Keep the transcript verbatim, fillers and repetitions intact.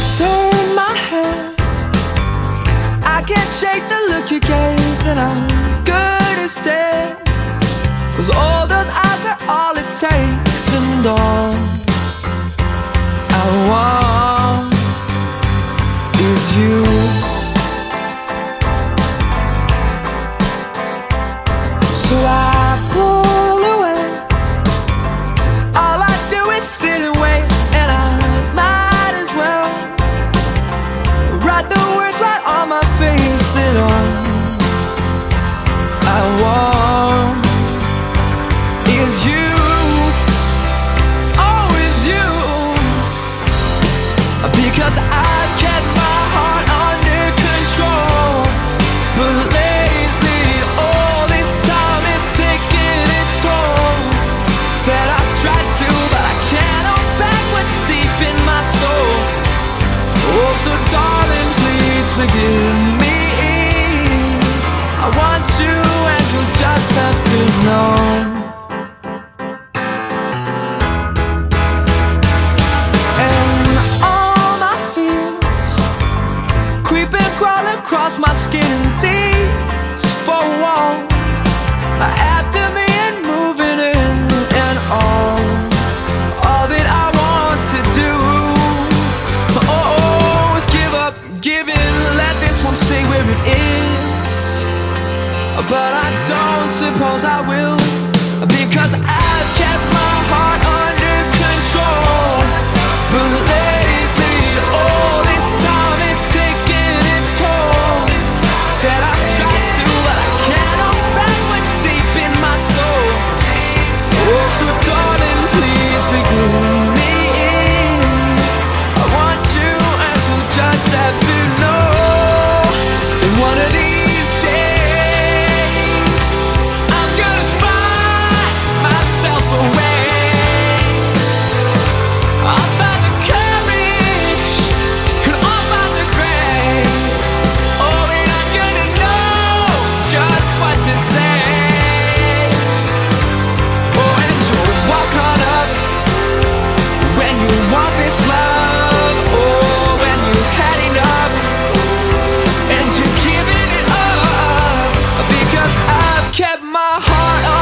turn my head, I can't shake the look you gave, that I'm good as dead. Cause all those eyes are all it takes, and all I want is you. So I pull away, all I do is sit and wait, and I might as well write the words right on my face, that all I want is you. Oh, is you. Because I've kept my heart under control, but lately all this time is taking its toll. Said I've tried to, but I can't hold back what's deep in my soul. Oh, so darling, please forgive me. I want you, and you'll just have to know. Across my skin, these four walls are after me and moving in, and all, all that I want to do, oh, is give up, give in, let this one stay where it is. But I don't suppose I will, because I've kept my heart under control. But lately, all this time is taking its toll. Said I've tried to, but I can't hold back what's deep in my soul. Oh, so darling, please forgive me. I want you, and you'll just have to know. In one of these days, I'm gonna find myself a way. I'll find the courage, and I'll find the grace. Oh, and I'm gonna know just what to say. Oh, and you'll walk on up when you want this love. Oh, when you've had enough, and you're giving it up, because I've kept my heart on